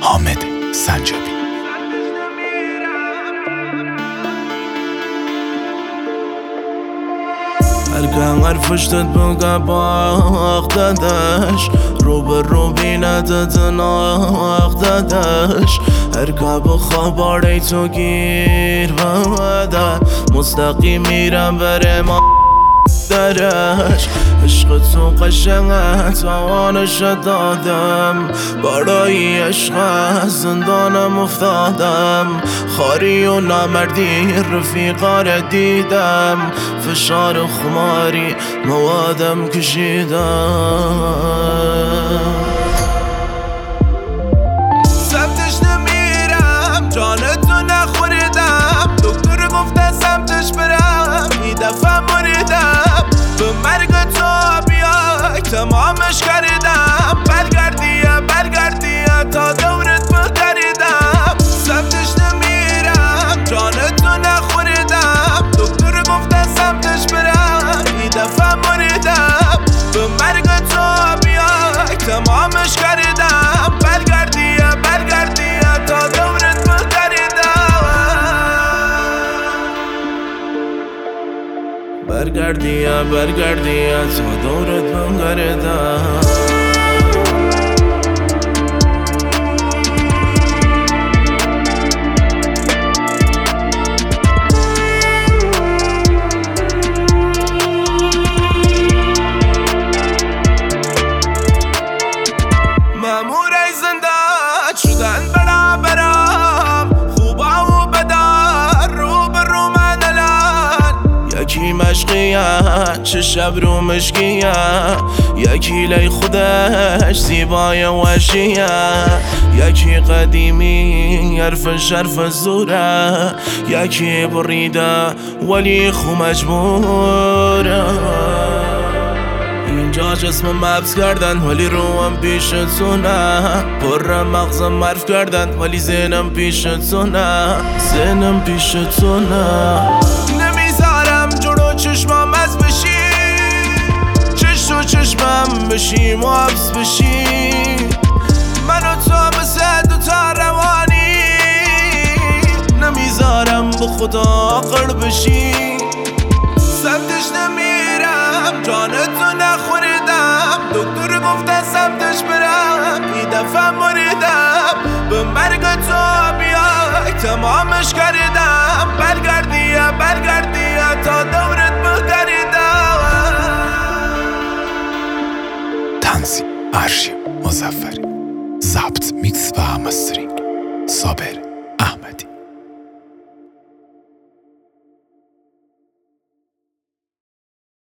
حامد سنجابی. هرکن حرفش داد بگه باخت دادش، رو به رو بیندت ناخت دادش. هرکه بخواه باره تو گیر بده، مستقیم میرم بره ما درش. عشق تو قشنگه توانش دادم، برای عشق زندانم افتادم. خاری و نامردی رفیقا دیدم، فشار و خماری موادم کشیدم. سمتش نمیرم جانتو نخوریدم، دکتر گفته سمتش برم این دفعه مریدم. به مرگ تو بیای تمامش کردم، برگردی تا دورت بگردیدم. سمتش نمیرم جانتو نخوریدم، دکتر گفته سمتش برم این دفعه مریدم. به مرگ تو بیای تمامش کردم، برگردی تا دورت بگردیدم. برگردی تا دورت بگردیدم. مامورای زندان شدن برابرم، خوبا و بدا رو به رو من الان. یکی مشقیه چه شب رو مشقیه، یکی لی خودش زیبای وشیه. یکی قدیمی حرفش حرف زوره، یکی بریده ولی خو مجبوره. اینجا جسمم مبز کردن ولی روم پیش تو نه، پر مغزم مرف کردن ولی ذهنم پیش تو نه، ذهنم پیش تو نه. نمیذارم جلو چشمم از بشی، چشم و چشمم بشیم و حبس بشی. من و تو مثل دوتا روانی، نمیذارم به خدا قرب بشی. سمتش نمیرم جانتو نخوریدم، دکتر گفته سمتش برم این دفعه مریدم. به مرگ تو بیای تمامش کردم، برگردی تا دورت بگردیدم. تنظیم ارشیو مظفری، ضبط میکس و مسترینگ صابر